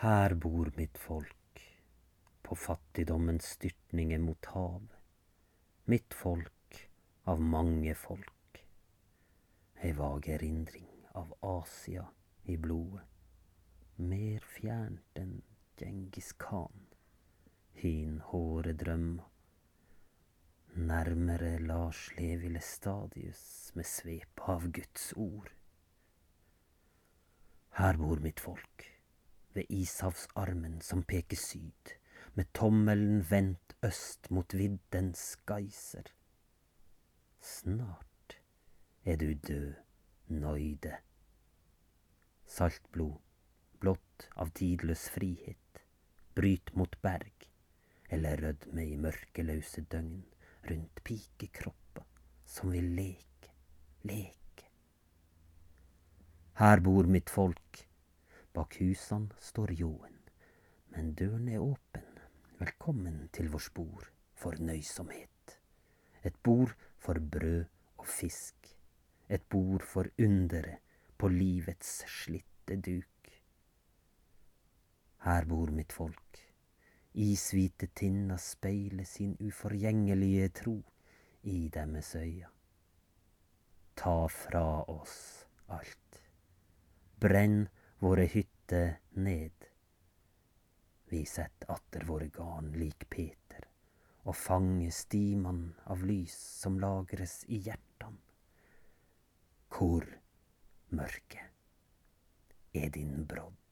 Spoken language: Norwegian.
Her bor mitt folk, på fattigdommens styrtninger mot hav. Mitt folk av mange folk. Ei vag erindring av Asia i blodet. Mer fjernt enn Djengis Khan. Hin håre drømmer. Nærmere Lars Levi Lestadius med svep av Guds ord. Her bor mitt folk, ved ishavsarmen som peker syd, med tommelen vendt øst mot viddens geiser. Snart er du død, nøyde. Saltblod, blått av tidløs frihet, bryt mot berg, eller rødme i mørkeløse døgn rundt pikekropper som vil leke, leke. Her bor mitt folk, bak husene står ljåen, men døren er åpen, velkommen til vårt bord for nøysomhet. Et bord for brød og fisk, et bord for undere på livets slitte duk. Her bor mitt folk, ishvite tinner speiler sin uforgjengelige tro i deres øya. Ta fra oss alt. Brenn våre hytter ned. Vi sett atter våre garn lik Peter, og fange stiman av lys som lagres i hjertan. Hvor, mørke, er din brodd?